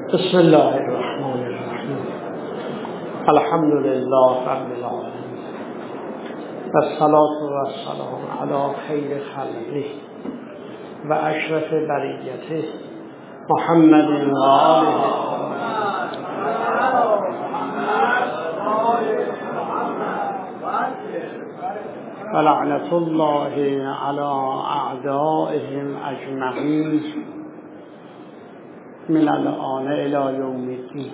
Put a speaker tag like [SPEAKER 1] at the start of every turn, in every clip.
[SPEAKER 1] بسم الله الرحمن الرحیم. الحمد لله رب العالمین و الصلاة و السلام علی خیر خلقه و اشرف بریته محمد و آله و لعنت الله علی اعدائهم اجمعین من الان الی یوم الدین.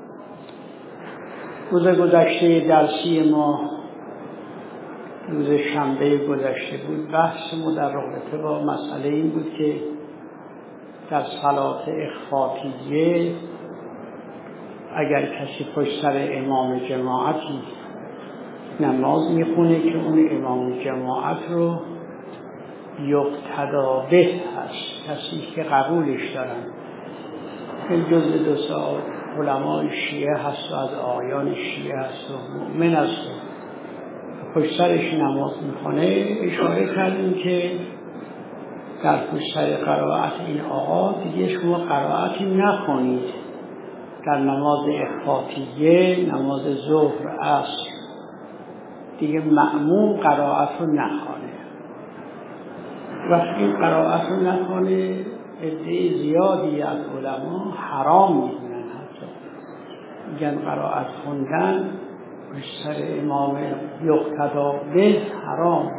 [SPEAKER 1] روز گذشته درسی ما روز شنبه گذشته بود. بحث ما در رابطه با مسئله این بود که در صلات اخفاقیه اگر کسی پشت سر امام جماعتی نماز میخونه که اون امام جماعت رو یقتدا به هست، کسی که قبولش دارن، این جزء دو سال علمای شیعه هست و از آیان شیعه هست و مؤمن هست و پشت سرش نماز میخونه. اشاره کردیم که در پشت سر قرائت این آقا دیگه شما قرائتی نخونید در نماز اخفاقیه، نماز ظهر، عصر، دیگه مأموم قرائت رو نخونه. وقتی قرائت رو نخونه عده زیادی از علما حرام میدونن، حتی میگن قرائت خوندن پشت سر امام یقتدا به حرام.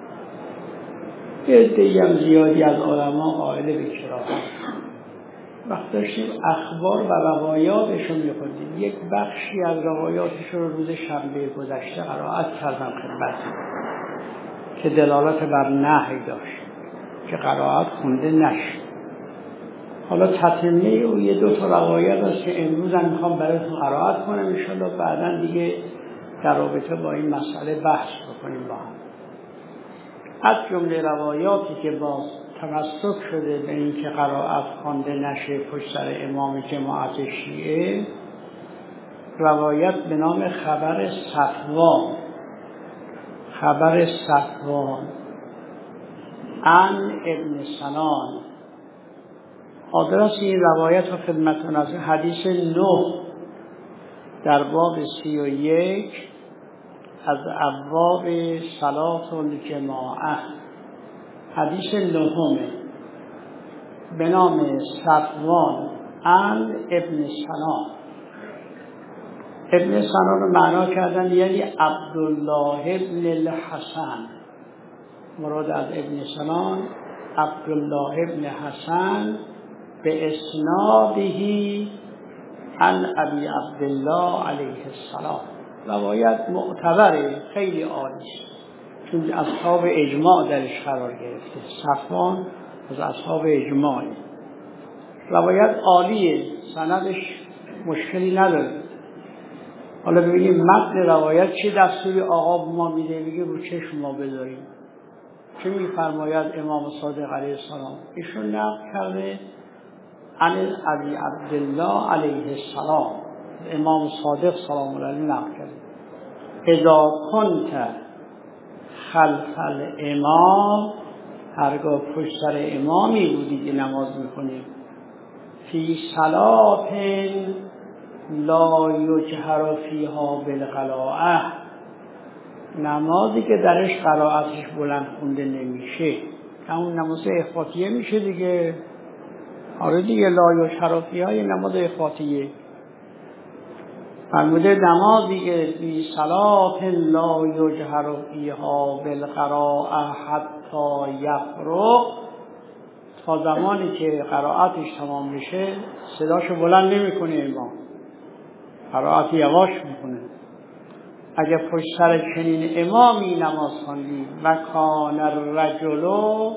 [SPEAKER 1] عده هم زیادی از علما قائل به کراهت. وقت داشتیم اخبار و روایاتش رو میخوندیم، یک بخشی از روایاتش رو روز شنبه گذشته قرائت کردم خدمتتون که دلالت بر نهی داشت که قرائت خونده نشه. حالا تتمه او یه دو تا روایت هست که امروز هم میخوام براتون قرائت کنم، انشالله بعدا دیگه در رابطه با این مسئله بحث بکنیم با هم. از جمله روایاتی که باز تمسک شده به این که قرائت خوانده نشه پشت سر امام جماعت شیعه، روایت به نام خبر صفوان عن ابن سنان. آدرس این روایت رو خدمتتون از حدیث 9 در باب 31 از ابواب صلاة الجماعه، حدیث 9 به نام صفوان عن ابن سنان. ابن سنان رو معنا کردن یعنی عبدالله ابن الحسن. مراد از ابن سنان عبدالله ابن حسن به اسنادهی عن ابی عبدالله علیه السلام. روایت معتبره، خیلی عالی، چون اصحاب اجماع درش قرار گرفته. صفوان از اصحاب اجماعی. روایت عالیه، سندش مشکلی نداره. حالا ببینیم متن روایت چه دستوری آقا ما میده، بگه رو چشم ما بذاریم. چه میفرماید امام صادق علیه السلام؟ ایشون نقل کرده عن ابی عبدالله علیه السلام، امام صادق سلام الله علیه نقل کرده اذا كنت خلف الامام، هرگاه پشت سر امامی بودی که نماز میکنی، فی صلاة لا یجهر فیها بالقراءة، نمازی که درش قرائتش بلند خونده نمیشه، همون نماز اخفاقیه میشه دیگه. آره دیگه، لا یجهر فیها یه نماز اخفاقیه. فرموده نمازی که فی صلاة لا یجهر فیها بالقراءة حتی یفرغ، تا زمانی که قرائتش تمام میشه صداشو بلند نمیکنه امام، قرائت یواش میکنه. اگه پشت سر چنین امامی نماز خوندی و کان الرجل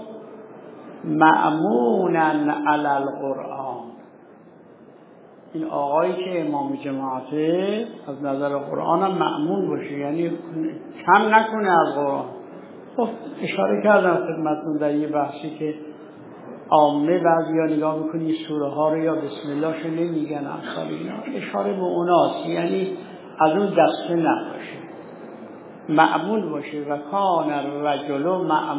[SPEAKER 1] مأمونا علی القرآن، این آقایی که امام جماعته از نظر قرآن هم مأمون باشه، یعنی کم نکنه از قرآن. خب اشاره کردم خدمتتون در یه بحثی که عامه بعضی ها نگاه میکنی سوره ها رو یا بسم الله شو نمیگن امثال اینا، اشاره به اوناست، یعنی از اون دسته نباشه، مأمون باشه. و کان الرجل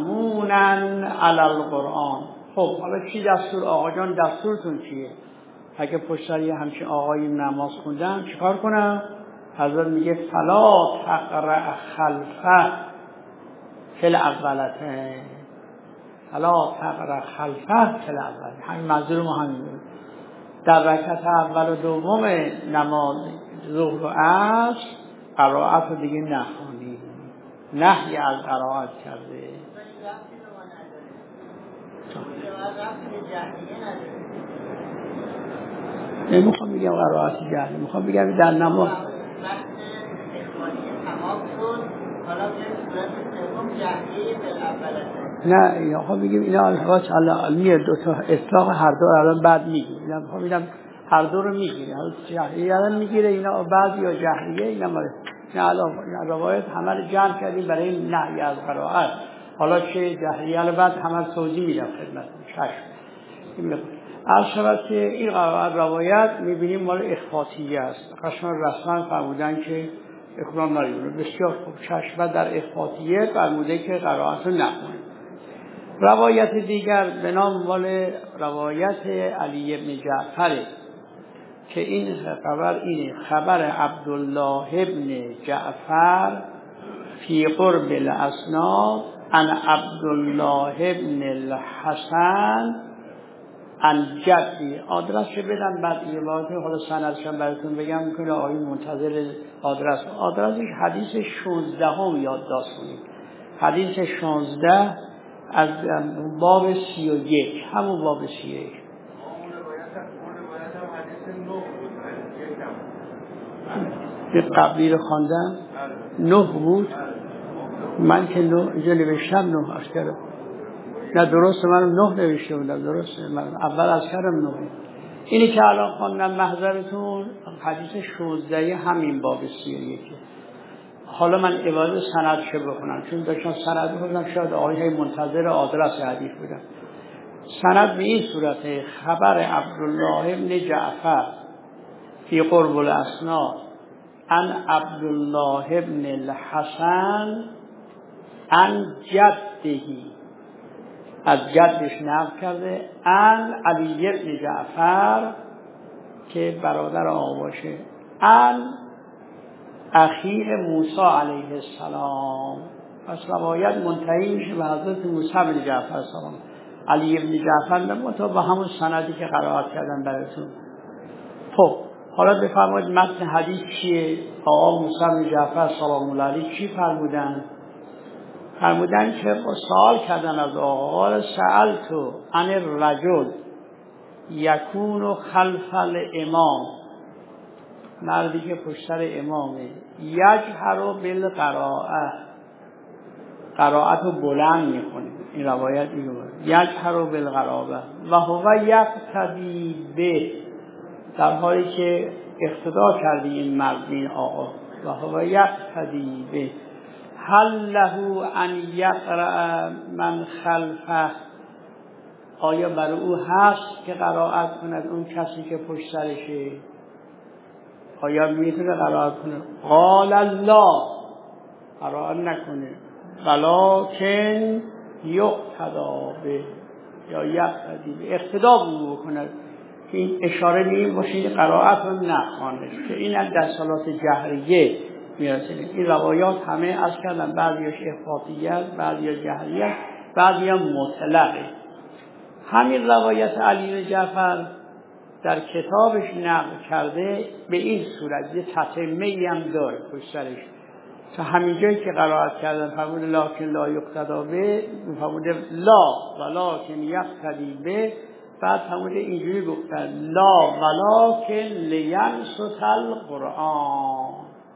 [SPEAKER 1] مأمونا علی القرآن. خب حالا چی دستور آقا جان، دستورتون چیه؟ اگه پشت سر یه همچین آقایی نماز خوندم چیکار کنم؟ حضرت میگه فلا تقرأ خلفه فی الاولتین، فلا تقرأ خلفه فی الاولتین. همین منظور ما همین بود. در رکعت اول و دوم نماز ظهر و عصر قرائت رو دیگه نخوانی، نهی از قرائت کرده. نمیخوام بگم قرائت جهری، میخوام بگم در نماز نه، یا خب بگیم اینا الحواس علمیه، دو تا اطلاق هر دو الان بعد میگیم. اینا خب میگم هر دو رو میگیره، جهریه الان میگیره اینا بعد یا جهریه اینا ماره. نه الان روایت همه رو جمع کردیم برای نهی از قرائت. حالا چه جهریه الان بعد همه توضیح میدم خدمتتون. شش از شبت که این روایت میبینیم مال اخفاطیه است. قشنگ رسما فرمودن که اخوان ناریونه بسیار خوب چشمت در اخفاطیه فرموده که قرائت رو نخونید. روایت دیگر به نام مال روایت علی بن جعفر که این خبر اینه، خبر عبدالله ابن جعفر فی قرب الاسناد عن عبدالله ابن الحسن عن جدی. آدرسش بدم بعد این واقعی حالا سندشم براتون بگم میکنه آقای منتظر آدرسش حدیث 16 هم یادداشت کنید. حدیث 16 از باب 31 همون باب 31 به قبلی رو خواندم 9 بود. من که 9 اینجا نوشتم 9 اشکره. نه درسته من 9 نوشته بودم، درسته من اول از کردم 9. اینی که الان خواندم محضرتون حدیث 16 همین باب 31. حالا من عوض سند چه بخونم چون داشتم سند بخونم شاید آقای منتظر آدرس حدیث بودم. سند به این صورته: خبر عبدالله ابن جعفر فی قرب الاسناد عن عبدالله ابن الحسن عن جدهی، از جدش نقل کرده، عن علی بن جعفر که برادر آقا باشه، عن اخیه موسی علیه السلام. پس روایت منتهی میشه به حضرت موسی بن جعفر السلام. علی بن جعفر نمتا با همون سندی که قرائت کردن براتون. خب حالا بفرمایید متن حدیث چیه؟ آقا موسی بن جعفر سلام الله علیه چی فرمودن؟ فرمودن که سوال کردن از آقا، سألتو عن الرجل یکون خلف الامام، مردی که پشت سر امامه، یجهر بالقراءه، قرائت رو بلند میکنه. این روایت اینو یجهر بالقراءه و هو یقتدی به، در حالی که اقتدا کردی این مرد این آقا، و هو یقتدی به هل له ان یقرأ من خلفه، آیا برای او هست که قرائت کند اون کسی که پشت سرشه؟ آیا میتونه قرائت کنه؟ قال الله، قرائت نکنه، ولکن یقتدا به یا یقتدی به، اقتدا بکنه. این اشاره نیست باشه قرائت رو نخوانه که این در صلات جهریه میرسه. این روایات همه از کردن بعضیش اخفاطیه است، بعضی جهریه است، بعضی مطلقه. همین روایت علی بن جعفر در کتابش نقل کرده به این صورت، یه تتمه‌ای هم داره پشت سرش. تا همین جایی که قرائت کردن فرمود لکن لا یقتدا به، فرمود لا ولکن یقتدی به، بعد فرمود اینجوری گفتن لا ولکن لینصت القرآن.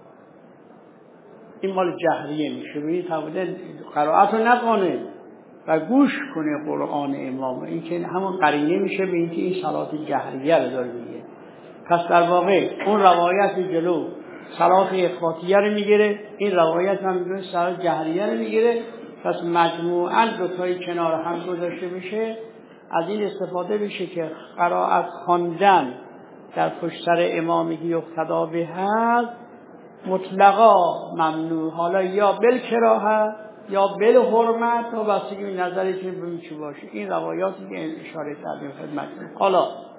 [SPEAKER 1] این مال جهریه میشه، روی فرموده قرائت رو نکنه و گوش کنه قرآن امام. این که همون قرینه میشه به اینکه این صلات جهریه رو داره میگه. پس در واقع اون روایت جلو صلات اخفاطیه رو میگیره، این روایت هم میگه صلات جهریه رو میگیره. پس مجموعاً دو تایی کنار هم گذاشته میشه. از این استفاده بشه که قرائت خواندن در پشت سر امامی که یقتدا به هست مطلقا ممنوع، حالا یا بالکراهه یا بالحرمت و بستگی به نظری که ببین چی باشه. این روایاتی که اشاره کردیم خدمتتون. حالا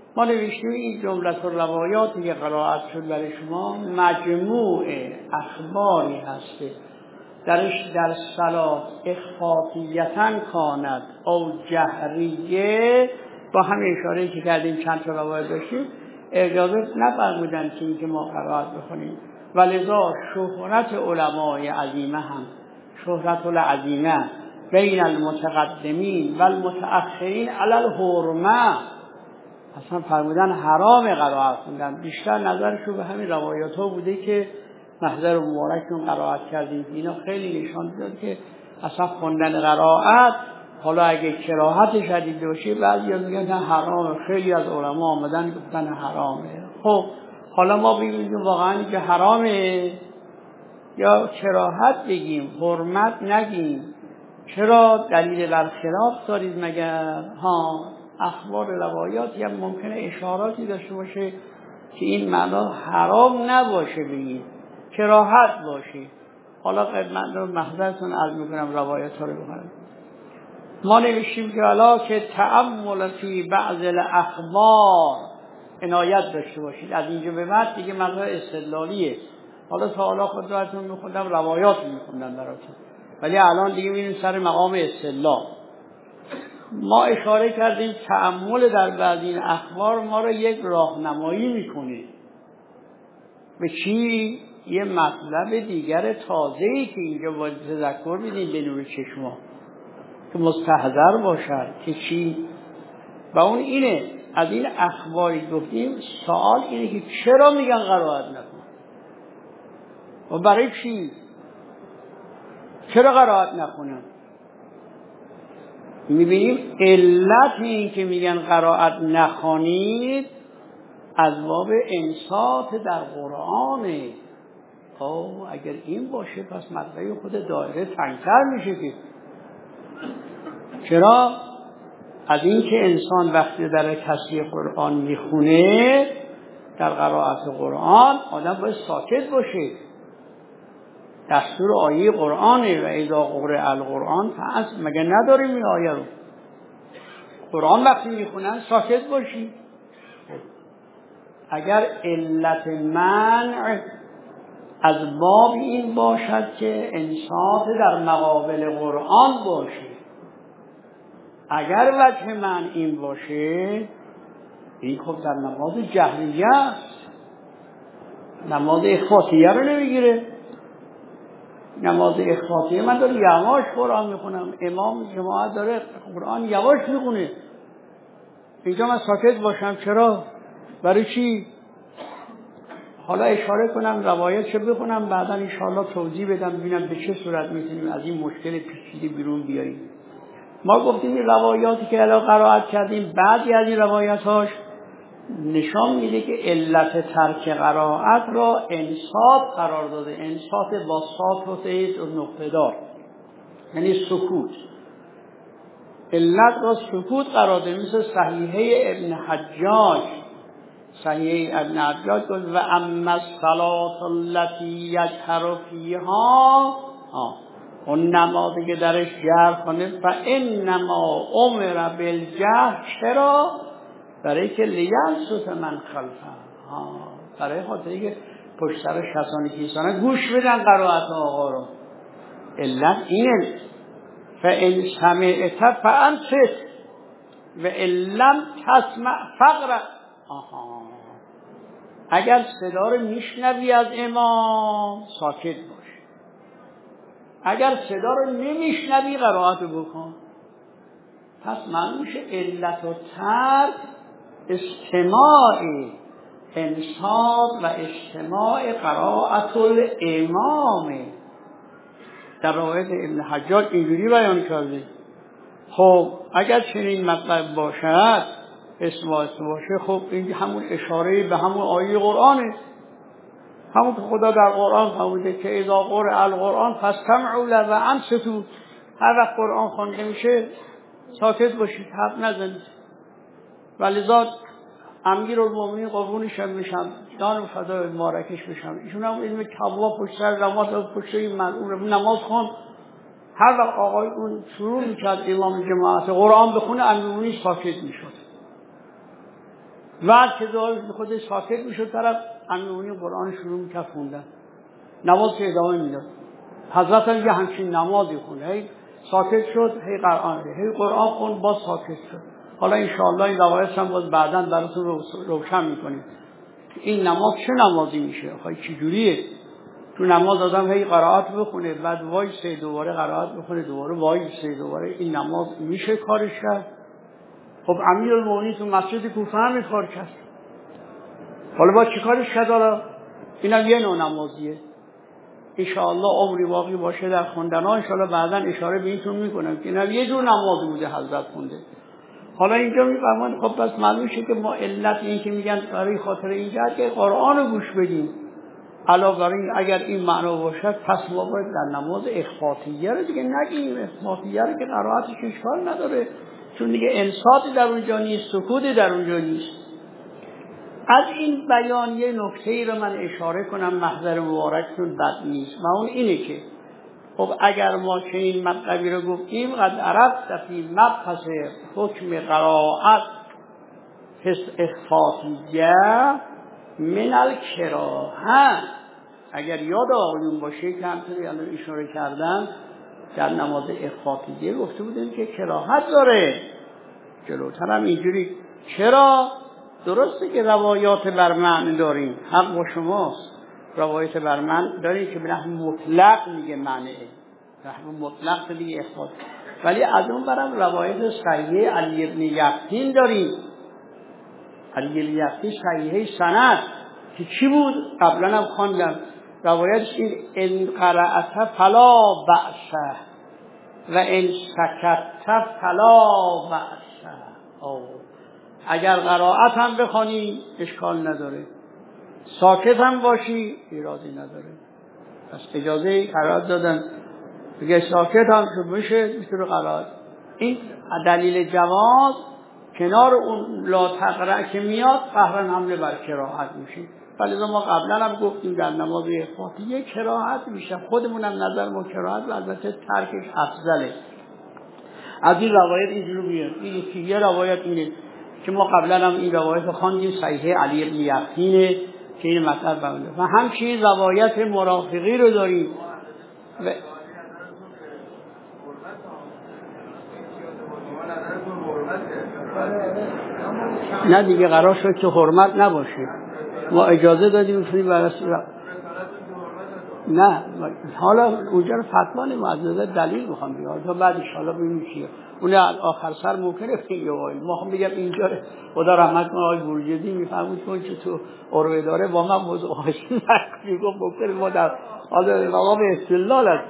[SPEAKER 1] ما نوشتیم این جملت و روایاتی که قرائت شد برای شما مجموع اخباری هسته درش در صلات اخفافیتن کاند او جهریه، با همین اشاره که کردیم چند تا روایت داشتیم اجازه نفرمودن که اینکه ما قرائت بخونیم، ولذا شهرت علمای عظیمه هم شهرت العظیمه بین المتقدمین و المتأخرین علی الحرمه، اصلا فرمودن حرام قرائت خوندن. بیشتر نظرشون به همین روایات ها بوده که محضر مبارکشون قرائت کردیم. اینا خیلی نشان داد که اصلا خوندن قرائت حالا اگه کراهت شدید باشه بعضی از میگن حرامه، خیلی از علما آمدن گفتن حرامه. خب حالا ما ببینیم واقعا که حرامه یا کراهت بگیم حرمت نگیم؟ چرا دلیل بر خلاف دارید مگر؟ اخبار روایاتی هم ممکنه اشاراتی داشته باشه که این معنا حرام نباشه بگیم، کراهت باشه. حالا من رو محضرتون عرض میکنم روایات ها رو بخونم. ما نوشتیم که حالا که تأمل فی بعض الاخبار عنایت داشته باشید. از اینجا به بعد دیگه مقدار استدلالیه. حالا تا حالا خودتون میخوندم روایات میخوندم براتون، ولی الان دیگه میریم سر مقام استدلال. ما اشاره کردیم تأمل در بعض این اخبار ما رو یک راهنمایی میکنه به چی؟ یه مطلب دیگر تازه‌ای که اینجا باید تذکر بدیم به نور چشما که مستحضر باشد که چی؟ و اون اینه از این اخباری گفتیم سوال اینه که چرا میگن قرائت نکن و برای چی؟ چرا قرائت نکنن؟ میبینیم علت این که میگن قرائت نخوانید از باب انصات در قرآنه. اگر این باشه پس مطلب خود دایره تنگتر میشه که چرا؟ از این که انسان وقتی در تصحیح قرآن میخونه در قرائت قرآن آدم باید ساکت باشه. دستور آیه قرآنه و اذا قرئ القرآن فاصغ، مگه نداریم این آیه رو؟ قرآن وقتی میخونن ساکت باشی. اگر علت منع از باب این باشد که انصات در مقابل قرآن باشه، اگر وجه من این باشه این خب در نماز جهریه است، نماز اخفاتیه رو نمیگیره. نماز اخفاتیه من داره یواش قرآن میخونم، امام جماعت داره قرآن یواش میخونه، اینجا من ساکت باشم چرا؟ برای چی؟ حالا اشاره کنم روایتشو بخونم بعدا انشاءالله توضیح بدم ببینم به چه صورت میتونیم از این مشکل پیچیده بیرون بیاریم. ما گفتیم این روایاتی که الان قرائت کردیم بعضی از این روایاتاش نشان میده که علت ترک قرائت را انصات قرار داده. انصات با صاد و تیز و نقطه دار یعنی سکوت. علت را سکوت قرار داده، مثل صحیحه ابن حجاج. صحیحه ابن حجاج گفت و اما الصلاة التي یجهر فیها، اون نمازی که درش جهر کنه فانما امر بالجهر. چرا؟ برای که لیانصت من خلفه، برای خاطری که پشت سر کسانی که گوش بدن قرائت آقا رو. علت اینه فان سمعت فانصت و ان لم تسمع فاقرأ. اگر صدا رو میشنوی از امام ساکت باش، اگر صدا رو نمیشنوی قرائت بکن. پس معلوم میشه علت و ترک استماع انصات و استماع قرائت الامام. در روایت ابن حجاج اینجوری بیان کرده. خب اگر چنین مطلب باشد اسماعیل باشه، خب این همون اشاره به همون آیه قرآنه، همون که خدا در قرآن فرموده که اذا قرئ القرآن فاستمعوا له و انصتوا. هر وقت قرآن خوانده میشه ساکت باشید، حرف نزنید. ولذا امیرالمومنین قربونش بشم جان فدای مبارکش بشم، ایشون هم علم کبوا پشت سر نماز پشت این ملعون نماز خوان. هر وقت آقای اون شروع میکرد امام جماعت قرآن بخونه امیرالمومنین ساکت میشد. بعد که دعا خودش ساکت میشد طرف امیونی قرآن شروع میکرد خوندن، نماز که ادامه میداد. حضرت هم یه همچین نمازی خونه، هی ساکت شد، هی قرآن خوند، باز ساکت شد. حالا انشاءالله این روایت هم باز بعداً براتون روشن میکنیم این نماز چه نمازی میشه، آخه چجوریه. تو نماز آدم هی قرائت بخونه، بعد وای سه دوباره قرائت بخونه، دوباره وای سه دوباره، این نماز میشه کارش کرد؟ خب امیرالمومنین تو مسجد کوفه هم کار کرد، حالا با چی کارش کرد؟ حالا اینم یه نوع نمازیه. انشاءالله عمری باقی باشه در خوندن ها انشاءالله بعدا اشاره به اینتون میکنم که اینم یه جور نماز بوده حضرت خونده. حالا اینجا میفرمان خب بس معلوم شد که ما علت این که میگن برای خاطر اینجا که قرآن رو گوش بدیم، علاوه بر این اگر این معنا باشد پس ما باید در نماز اخفاتیه رو دیگه نگیم. اخفاتیه رو که قرائتش اشکال نداره، چون دیگه انصاتی در اونجا نیست، سکوتی در اونجا نیست. از این بیان یه نکته‌ای رو من اشاره کنم محضر مبارکتون بد نیست و اون اینه که خب اگر ما که این مطلبی رو گفتیم قد عرفت فی مبحث حکم قرائت اخفاتیه من الکراهه، اگر یاد آقایون باشه که همطوری الان اشاره کردم در نماز اخفاتیه گفته بودیم که کراهت داره. جلوتر هم اینجوری چرا؟ درسته که روایات بر معنی داریم، حق با شماست، روایات بر معنی داریم که به نحو مطلق میگه معنی، نحو مطلق دیگه اخفات، ولی از اون برم روایت صحیحه علی ابن یقطین داریم. علی ابن یقطین صحیحه سند که چی بود؟ قبلا هم خواندم روایتش این ان قرأت فلا بأس و ان سکت فلا بأس، اگر قرائت هم بخوانی اشکال نداره، ساکت هم باشی ایرادی نداره. پس اجازه قرائت دادن، بگه ساکت هم شد میشه قرائت. این دلیل جواز کنار اون لا تقرأ که میاد قهرن حمله بر کراهت میشه. ولی ما قبلا هم گفتیم در نماز اخفاتیه کراهت میشه، خودمون هم نظر ما کراهت و البته ترکش افضله. از این روایت اینجوری بیاد، این که یه روایت اینه که ما قبلا هم این روایت خواندیم صحیح علی ابن یقطینه که این مطلب بنده و همچنین روایت مرافقی رو داریم نه دیگه قرار شد که حرمت نباشه، ما اجازه دادیم نه حالا اونجا رو فتوا نمی‌دازه، دلیل میخوام بیارم تا بعد ان شاء الله ببینیم چیه. اون آخر سر ممکنه بگه وای ما هم بگم اینجا خدا رحمت کنه آقای بورجدی میفهمید چون که تو اروه داره با من موضوع آشتی میگم ممکنه ما در حال مقام استدلال است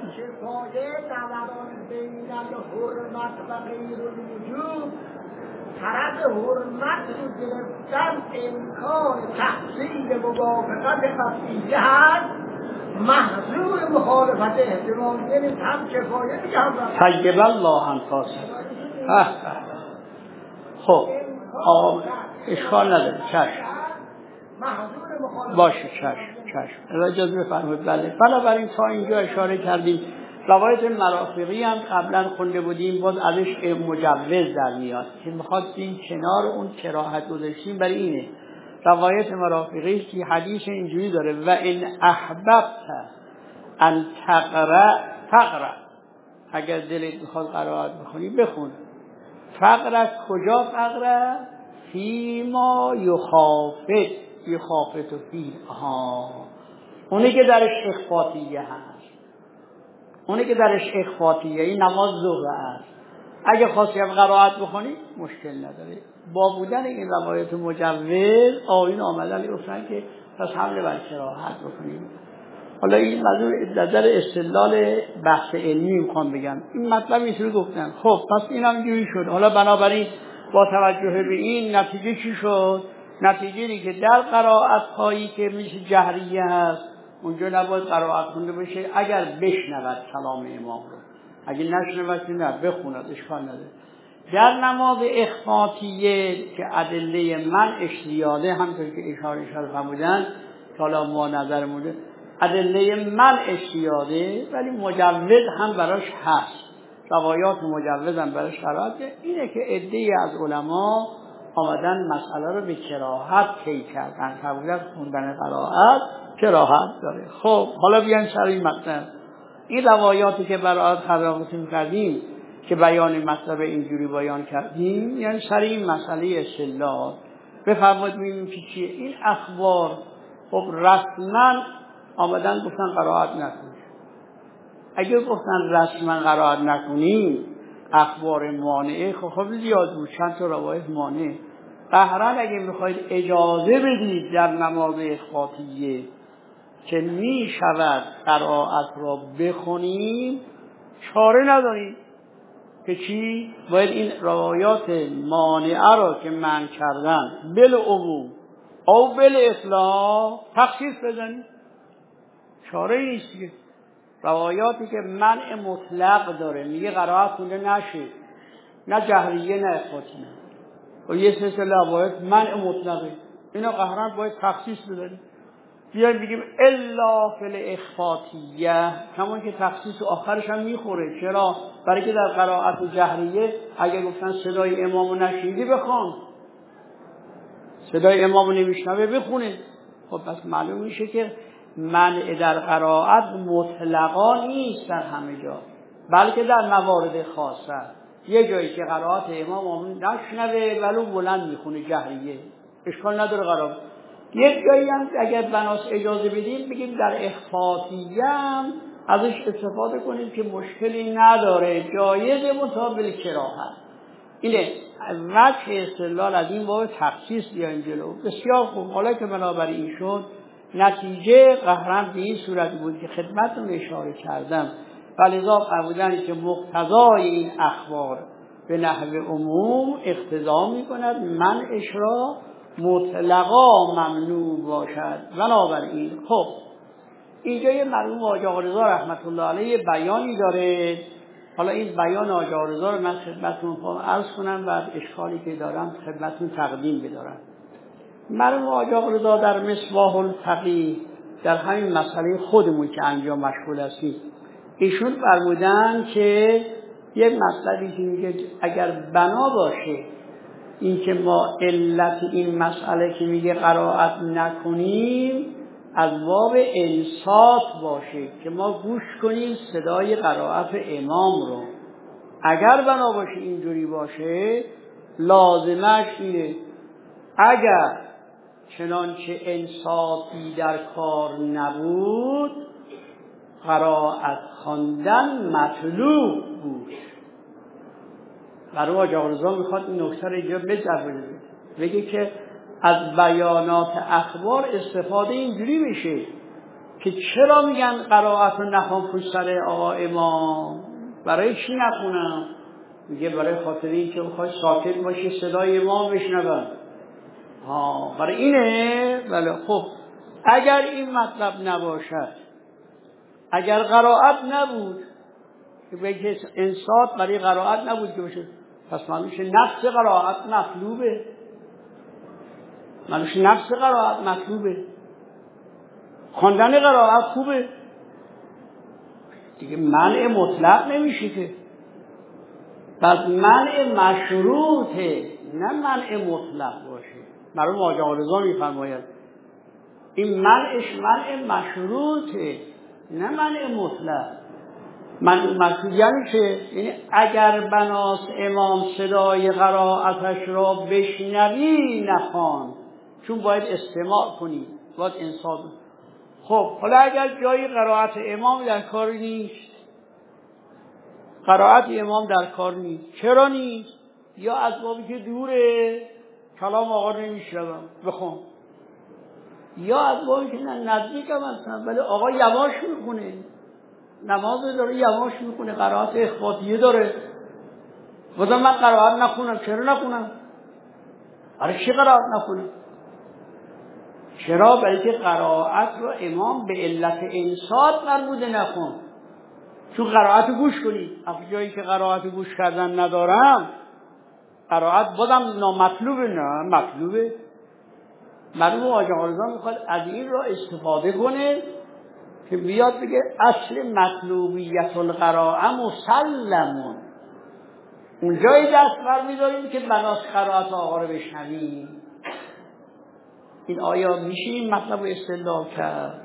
[SPEAKER 2] طرف حرمت رو گرفتن امکان تحصیل موافقت قطعیه هست، محضور مخالفت احتمالی نیست، هم کفایه میگه هم
[SPEAKER 1] طیب الله انفاس. خب اشکال نداره، چشم باشه، چشم اجازه بفرمایید. بنابراین تا اینجا اشاره کردیم. روایت مرافقی هم قبلا خونده بودیم، باز ازش مجوز در میاد که میخواد این کنار اون کراهت گذاشتیم برای اینه. روایت مرافقی که حدیث اینجوری داره و ان احببت ان تقرأ، اگر دلت میخواد قرائت بخونی بخون. فقرأ کجا؟ فقرأ فیما یخافت فی، اونی که درش اخفاتیه هست، اونی که درش اخفاتیه، این نماز ظهر است. اگه خواستی هم قرائت بخونی مشکل نداره. با بودن این روایت مجوز آیین آمدن گفتن که پس حمله بر کراهت بکنیم. حالا این نظر استدلال بحث علمی میخوام بگم، این مطلب اینطوری گفتن. خب پس اینم جوری شد. حالا بنابراین با توجه به این نتیجه چی شد؟ نتیجه اینه که در قرائت هایی که میشه جهریه هست اونجا نباید قرائت خونده بشه اگر بشنود کلام امام رو، اگه نشنود که نه بخوند اشکال نداره. در نماز اخفاتیه که ادله منعش زیاده، همطور که اشاره فرمودن که حالا ما نظرمون ادله منعش زیاده ولی مجوز هم براش هست، روایات مجوز هم براش قرار ده. اینه که عده‌ای از علما آمدن مسئله رو به کراهت طی کردن. قبول از خوندن قرائت کراهت داره. خب حالا بیایم سر این مطلب. این روایاتی که برای خدمتتون کردیم که بیان مطلب اینجوری بیان کردیم، یعنی سر این مسئله استدلال بفرمایید ببینیم که چیه این اخبار. خب رسما آمدن گفتن قرائت نکنید. اگه گفتن رسما قرائت نکنید اخبار مانعه خب زیاد بود، چند تا روایت مانع. قهرن اگه میخواید اجازه بدید در نماز اخفاتیه که می شود قرائت را بخونیم، چاره نداریم که چی؟ باید این روایات مانعه را که منع کردن بالعموم او بالاطلاق تخصیص بزنیم. چاره نیست که روایاتی که منع مطلق داره میگه قرائت خونده نشه، نه جهریه نه اخفاتیه، و یه سلسله روایات منع مطلقه، اینا قهرن باید تخصیص بزنیم. بیایم بگیم الا فی الاخفاتیه، همون که تخصیص آخرش هم میخوره. چرا؟ برای که در قرائت جهریه اگه گفتن صدای امامو نشنیدی بخون، صدای امامو نمیشنوه بخونه. خب پس معلوم میشه که منع در قرائت مطلقا نیست در همه جا، بلکه در موارد خاصه. یه جایی که قرائت امامو نشنوه ولو بلند میخونه جهریه، اشکال نداره قرائت. یک جایی هم اگر بناس اجازه بدیم بگیم در اخفاتیه هم ازش استفاده کنیم که مشکلی نداره، جایز مطابق کراهت. اینه وجه استدلال از این باب تخصیص بیایم جلو. بسیار خوب. حالا که بنابراین شد، نتیجه قهرن به این صورت بود که خدمتتون اشاره کردم، ولذا قبولن که مقتضای این اخبار به نحو عموم اقتضا میکند منعش را مطلقا ممنوع باشد. بنابراین خب اینجا یه مرحوم حاج آقا رضا رحمت الله علیه بیانی داره. حالا این بیان حاج آقا رضا رو من خدمتتون عرض کنم، بعد اشکالی که دارم خدمتتون تقدیم بدارم. مرحوم حاج آقا رضا در مصباح الفقیه در همین مسئله خودمون که انجام مشغول هستیم، ایشون فرمودن که یه مطلبی که میگه اگر بنا باشه این که ما علت این مسئله که میگه قرائت نکنیم از باب انصات باشه که ما گوش کنیم صدای قرائت امام رو. اگر بنا باشه اینجوری باشه لازمش اینه اگر چنانچه انصاتی در کار نبود قرائت خواندن مطلوب بود. برای حاج آقا رضا میخواد این نکته رو اینجا بذاره، بگه که از بیانات اخبار استفاده اینجوری میشه که چرا میگن قرائت رو نخوان پشت سر آقا امام، برای چی نخونم؟ میگه برای خاطر این که بخوای ساکت باشی صدای امام بشنون. برای اینه. بله خب اگر این مطلب نباشد، اگر قرائت نبود که بگه انصات برای قرائت نبود که بشه، پس معلوم میشه نفس قرائت مطلوبه، معلوم میشه نفس قرائت مطلوبه، خواندن قرائت خوبه دیگه. منع مطلق نمیشه که، پس منع مشروطه نه منع مطلق باشه. مرحوم حاج آقا رضا میفرماید این منعش منع مشروطه نه منع مطلق. مطلوب یعنی چه؟ یعنی اگر بناس امام صدای قرائتش را بشنوی نخوان، چون باید استماع کنی، باید انصات. خب حالا اگر جای قرائت امام در کار نیست، قرائت امام در کار نیست، چرا نیست؟ یا از بابی که دوره کلام آقا نمیشنوم بخون، یا از بابی که نزدیکم هستم ولی آقا یواش میخونه، نماز داره یواش میکنه، قرائت اخفاتیه داره، بازم من قرائت نخونم. چرا نخونم؟ برای چی قرائت نخونم؟ چرا؟ برای که قرائت رو امام به علت انصات مربوطه نخون، چون قرائت گوش کنی. اگه جایی که قرائت گوش کردن ندارم قرائت بازم نامطلوبه. نه مطلوبه. مرحوم حاج آقا رضا میخواد از این را استفاده کنه که بیاد بگه اصل مطلوبیت القراءه مسلمون، اونجای دست برمی‌داریم که بناس قرائت آقا رو بشنویم. این آیا میشه این مطلب رو استدلال کرد؟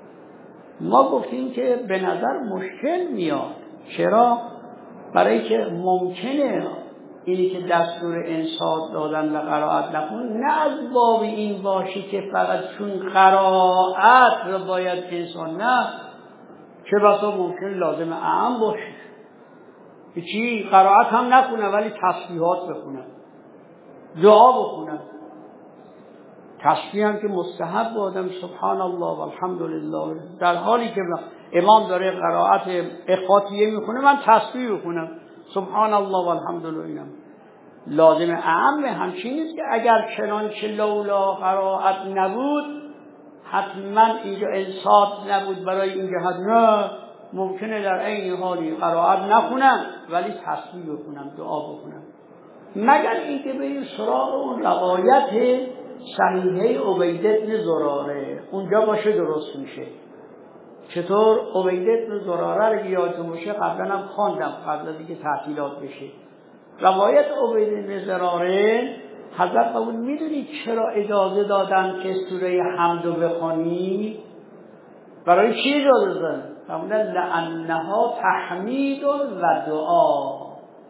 [SPEAKER 1] ما گفتیم که به نظر مشکل میاد. چرا؟ برای که ممکنه اینی که دستور انصات دادن و قرائت نکن نه از باب این باشه که فقط چون قرائت رو باید انسان، نه، چه بسا ممکن لازم اعم باشه که چی؟ قرائت هم نکنه ولی تسبیحات بخونه، دعا بخونه. تسبیح هم که مستحب آدم سبحان الله و الحمدلله، در حالی که امام داره قرائت اخواتیه میخونه من تسبیح بخونم سبحان الله و الحمدلله، اینم لازم اعم. همچین نیست که اگر چنانچه لولا قرائت نبود حتما اینجا انصات نبود برای این جهت، نه، ممکنه در این حالی قرائت نخونم ولی تسبیح بخونم، دعا بخونم، مگر اینکه به این سراغ اون روایت صحیحه عبید بن زراره اونجا باشه درست میشه. چطور؟ عبید بن زراره رو یادتون باشه قبلا هم خواندم قبل از اینکه تعطیلات بشه. روایت عبید بن زراره حضرت قبول میدونید چرا اجازه دادن که سوره حمد رو بخونی؟ برای چی اجازه دادن؟ فرمودن لانها تحمید و دعا.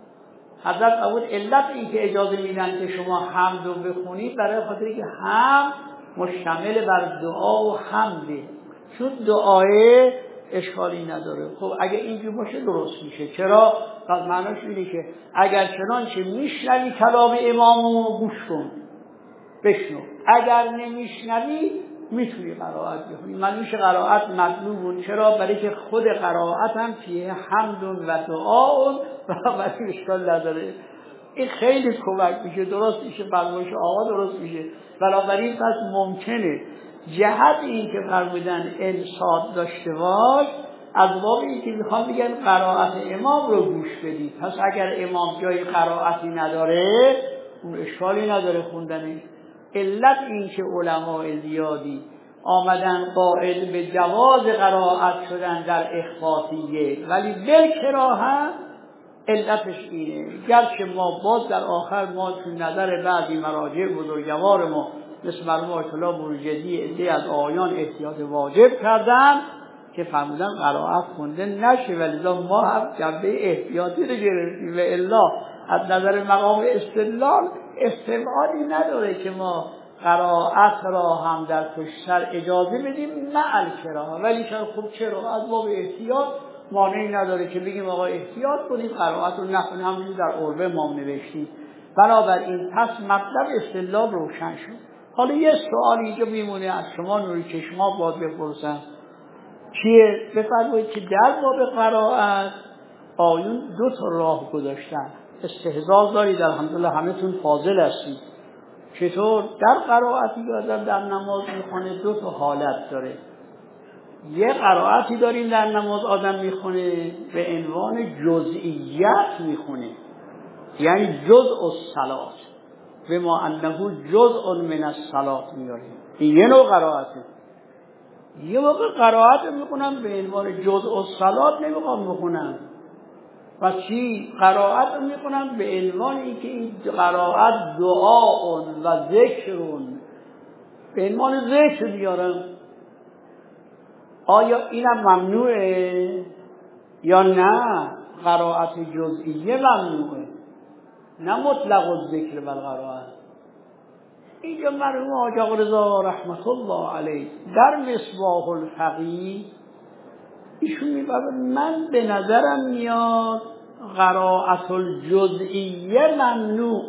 [SPEAKER 1] حضرت قبول علت این که اجازه میدن که شما حمد رو بخونید برای خاطر که حمد مشتمل بر دعا و حمده، چون دعای اشکالی نداره. خب اگه اینجور باشه درست میشه. چرا؟ پس معناش اینه که اگر چنانچه میشنوی کلام امامو گوش کن، بشنو، اگر نمیشنوی میتونی قرائت بخونی. من میشه قرائت مطلوب. چرا؟ برای که خود قرائت هم فیه حمد و دعا و ولی اشکال نداره. این خیلی کمک میشه، درست میشه، فرمایش آقا درست میشه. بنابراین پس ممکنه جهت این که فرمودن انصات داشته باش از باب این که میخوام بگن قرائت امام رو گوش بدید. پس اگر امام جای قرائتی نداره اون اشکالی نداره خوندنش. علت این که علماء زیادی آمدن قائل به جواز قرائت شدن در اخفاتیه ولی بالکراهه، علتش اینه. گرچه ما باز در آخر ما تو نظر بعضی مراجع بزرگوار ما مثل مرحوم آیت الله بروجردی عده از آیان احتیاط واجب کردن که فرمودن قرائت خونده نشه، ولی ما هم جنبه احتیاطی رو گرفتیم و الا از نظر مقام استدلال استبعادی نداره که ما قرائت را هم در پشتر اجازه بدیم مع الکراهه. ولی خب چرا؟ از باب احتیاط مانعی نداره که بگیم آقا احتیاط کنیم قرائت رو نخونیم، همونجوری در عربه ما نوشتیم. بنابراین پس مطلب استدلال روشن شد. حالا یه سوال اینجا میمونه از شما نوری چشما باید بپرسم چیه؟ بفرمایید که در باب قرائت آیون دو تا راه گذاشتن. استحضار دارید الحمدلله، همه تون فاضل هستید. چطور؟ در قرائتی که آدم در نماز میخونه دو تا حالت داره. یه قرائتی داریم در نماز آدم میخونه به عنوان جزئیات میخونه، یعنی جزء الصلات به ما انه جزء من الصلات میاریم. این یه نوع قرائته. یه موقع قرائت میخونم به عنوان جزء الصلات نمیخوام بخونم و چی؟ قرائت میخونم به عنوان اینکه این قرائت دعا و ذکر به عنوان ذکر میارم. آیا اینم ممنوعه یا نه؟ قرائت جزئیه ممنوعه، نه مطلق الذکر و القرائت. اینجا مرحوم حاج آقا رضا رحمت الله علیه در مصباح الفقیه ایشون میگه من به نظرم میاد قرائت الجزئیه ممنوع،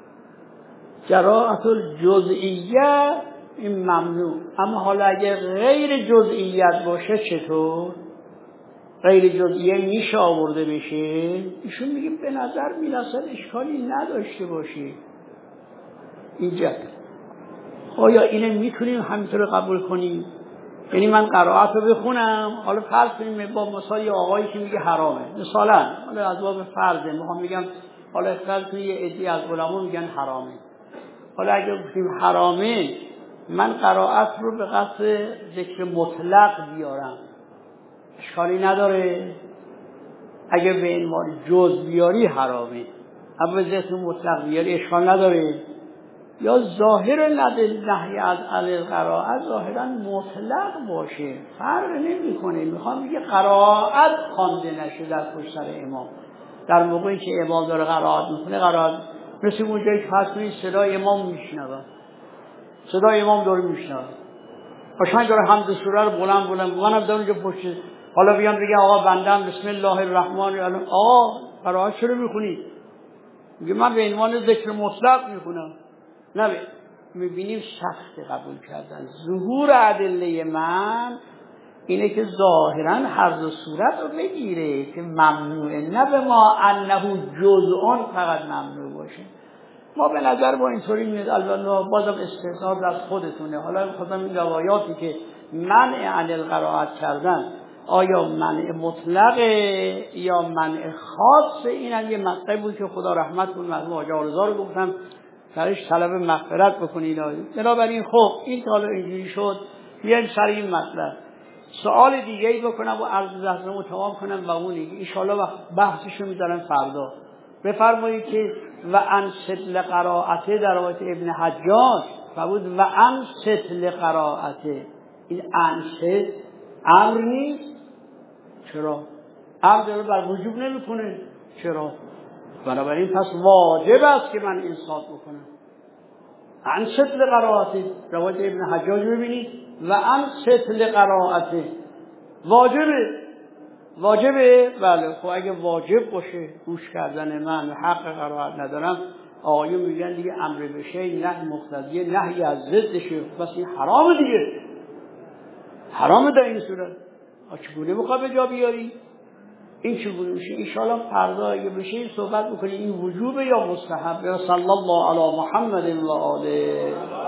[SPEAKER 1] قرائت الجزئیه این ممنوع. اما حالا اگر غیر جزئیت باشه چطور؟ غیر جزئیه میشه آورده بشه؟ ایشون میگه به نظر میرسد اشکالی نداشته باشه. اینجا آیا اینه میتونیم همینطور قبول کنیم؟ یعنی من قرائت رو بخونم، حالا فرض کنیم با مثال آقایی که میگه حرامه مثلا، حالا از باب فرضه میخوام میگم، حالا فرض کنیم یه عده‌ای از علما میگن حرامه. حالا اگه گفتیم حرامه من قرائت رو به قصد ذکر مطلق بیارم اشکالی نداره. اگه به عنوان جز بیاری حرامه. اما ذکر مطلق بیاری اشکال نداره. یا ظاهر نهی از القراءت ظاهرا مطلق باشه، فرق نمیکنه. میخوام بگه قرائت خوانده نشه در پشت سر امام. در موقعی که امام داره قرائت میکنه، قرائت مثل اونجایی که هست توی صدای امام میشنوه، صدای امام داره میشنوه، قشنگ داره حمد سوره رو بلند منم دارم اونجا پشت. حالا بیان بگه آقا بندم بسم الله الرحمن الرحیم، آقا قرائت چرا میخونی؟ میگه من به عنوان ذکر مطلق میخونم. نه، میبینیم سخت قبول کردن. ظهور ادله من اینه که ظاهرا هر دو صورت رو بگیره که ممنوعه، نه به ما انه جزء فقط ممنوع باشه. ما به نظر با اینطوری میاد. البته بازم استثناء از خودتونه. حالا خودم این روایاتی که منع عن القرائت کردن آیا منع مطلقه یا منع خاصه، این هم یه مقطعی بود که خدا رحمت کنه مرحوم حاج آرزا رو گفتم سرش طلب مغفرت بکنید. بنابراین خب این که حالا اینجوری شد بیایم سر این مطلب. سوال دیگه ای بکنم و عرض زحمه تمام کنم و اون دیگه انشاءالله بحثشو میذارم فردا. بفرمایید که و ان ستل قرائته در روایت ابن حجاج فرمود و ان ستل قرائته. این ان ست امر نیست. چرا؟ امر داره بر وجوب نمیکنه. چرا؟ بنابراین پس واجب است که من انصات بکنم. ان ستل قرائته روایت ابن حجاج ببینید و ان ستل قرائته واجبه. بله خب اگه واجب باشه گوش کردن من حق قرائت ندارم، آقایون میگن دیگه امر بشه نهی مقتضیه نهی از ضدشه، بس این حرام دیگه، حرام در این صورت. چگونه میخواد به جا بیاری؟ این چگونه میشه؟ انشاءالله فردا اگه بشه این صحبت بکنیم این وجوبه یا مستحب. یا صلی الله علی محمد و آله.